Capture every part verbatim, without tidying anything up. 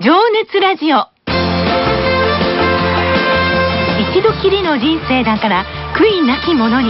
情熱ラジオ。一度きりの人生だから悔いなきものに、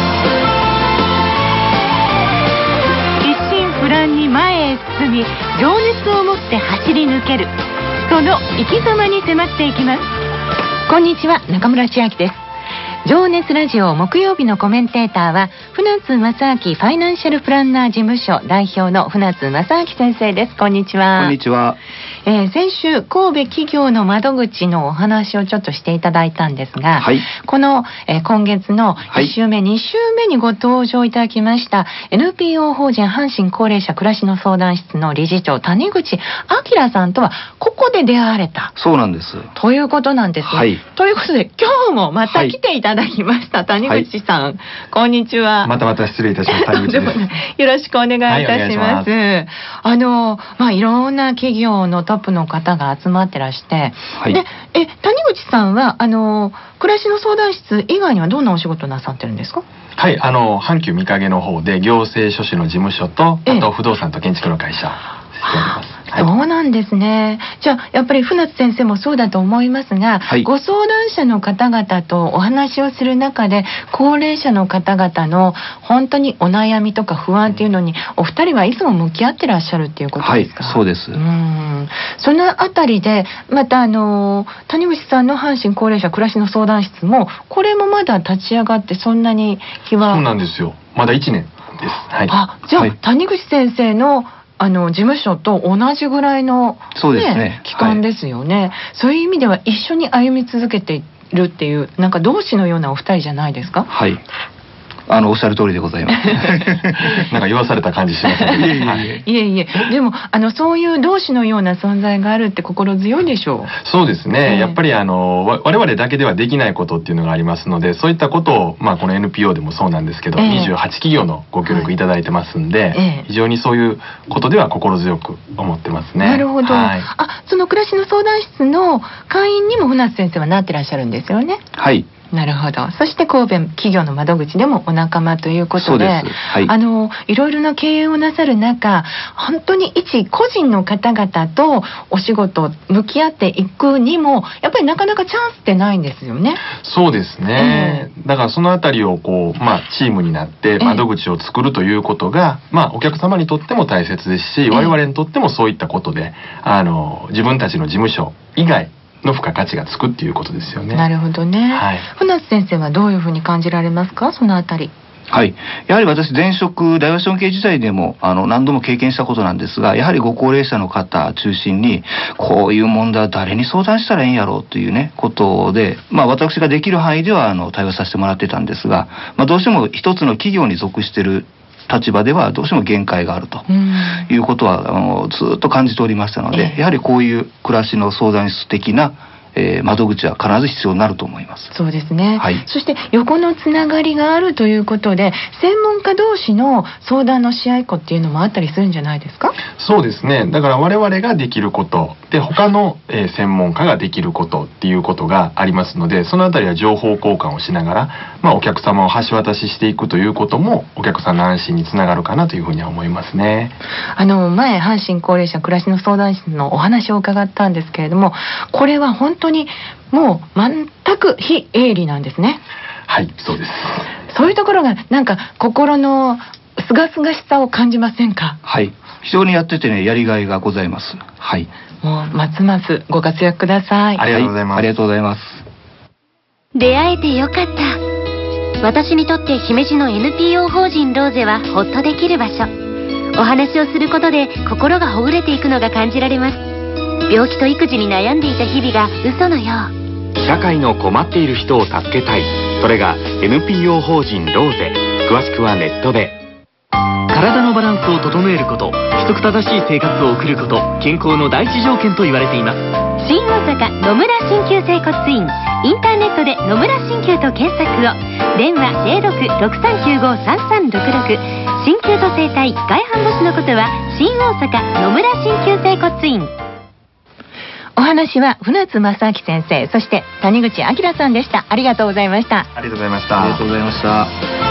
一心不乱に前へ進み、情熱を持って走り抜ける、その生き様に迫っていきます。こんにちは、中村千秋です。情熱ラジオ木曜日のコメンテーターは船津正明ファイナンシャルプランナー事務所代表の船津正明先生です。こんにちは。 こんにちは。 えー、先週神戸企業の窓口のお話をちょっとしていただいたんですが、はい、この、えー、今月のいち週目、はい、に週目にご登場いただきました エヌピーオー 法人阪神高齢者暮らしの相談室の理事長谷口明さんとはここで出会われた。 そうなんです。 ということなんですね。はい、ということで今日もまた来ていただきました、はい、谷口さん、はい、こんにちは。 またまた失礼いたします。谷口です。 よろしくお願いいたします。はい、あのまあいろんな企業のトップの方が集まってらして、はい、でえ谷口さんはあの暮らしの相談室以外にはどんなお仕事なさってるんですか？ はい、あの阪急御影の方で行政書士の事務所と、あと不動産と建築の会社しております。 はい、そうなんですね。じゃあやっぱり船津先生もそうだと思いますが、はい、ご相談者の方々とお話をする中で高齢者の方々の本当にお悩みとか不安っていうのにお二人はいつも向き合ってらっしゃるっていうことですか？ はい、そうです。 うん、そのあたりでまたあの谷口さんの阪神高齢者暮らしの相談室もこれもまだ立ち上がってそんなに日は。 そうなんですよ。まだいちねんです。はい、 あ、じゃあ、はい、谷口先生のあの事務所と同じぐらいの、ね、 そうですね、 期間ですよね。はい、そういう意味では一緒に歩み続けているっていうなんか同志のようなお二人じゃないですか？ はい、あのおっしゃる通りでございます。 なんか言わされた感じしますね。 いえいえ、でもあのそういう同志のような存在があるって心強いでしょう。 そうですね、えー、やっぱりあの我々だけではできないことっていうのがありますので、そういったことを、まあ、この エヌピーオー でもそうなんですけど、えー、にじゅうはち企業のご協力いただいてますんで、はい、えー、非常にそういうことでは心強く思ってますね。 なるほど。 はい、 あ、その暮らしの相談室の会員にも船津先生はなってらっしゃるんですよね。 はい。 なるほど。そして神戸企業の窓口でもお仲間ということで、はい、あのいろいろな経営をなさる中、本当に一個人の方々とお仕事向き合っていくにもやっぱりなかなかチャンスってないんですよね。 そうですね、えー、だからそのあたりをこう、まあ、チームになって窓口を作るということが、えーまあ、お客様にとっても大切ですし、我々にとってもそういったことであの自分たちの事務所以外の付加価値がつくっていうことですよね。 なるほどね。はい、船津先生はどういうふうに感じられますか、そのあたり。 はい、やはり私前職大和証券時代でもあの何度も経験したことなんですが、やはりご高齢者の方中心にこういう問題は誰に相談したらいいんやろうというねことで、まあ、私ができる範囲ではあの対応させてもらってたんですが、まあ、どうしても一つの企業に属している立場ではどうしても限界があるということはあのずっと感じておりましたので、やはりこういう暮らしの相談室的なえー、窓口は必ず必要になると思います。 そうですね、 はい、 そして横のつながりがあるということで専門家同士の相談のし合いっこっていうのもあったりするんじゃないですか？ そうですね、だから我々ができることで他の、えー、専門家ができることっていうことがありますので、そのあたりは情報交換をしながら、まあ、お客様を橋渡ししていくということもお客さんの安心につながるかなというふうには思いますね。 あの前阪神高齢者暮らしの相談室のお話を伺ったんですけれども、これは本当にもう全く非営利なんですね。 はい、そうです。 そういうところがなんか心のすがすがしさを感じませんか？ はい、非常にやっててねやりがいがございます。はい、 もうますますご活躍ください。 ありがとうございます。 ありがとうございます。 出会えてよかった。私にとって姫路の エヌピーオー 法人ローゼはホッとできる場所。お話をすることで心がほぐれていくのが感じられます。病気と育児に悩んでいた日々が嘘のよう。 社会の困っている人を助けたい。それが エヌピーオー 法人ローゼ。詳しくはネットで。 体のバランスを整えること、規則正しい生活を送ること、健康の第一条件と言われています。 新大阪野村鍼灸整骨院。インターネットで野村鍼灸と検索を。電話 ゼロろく ろくさんきゅうご さんさんろくろく。鍼灸と整体外反母趾のことは新大阪野村鍼灸整骨院。 お話は船津正明先生、そして谷口明さんでした。ありがとうございました。 ありがとうございました。 ありがとうございました。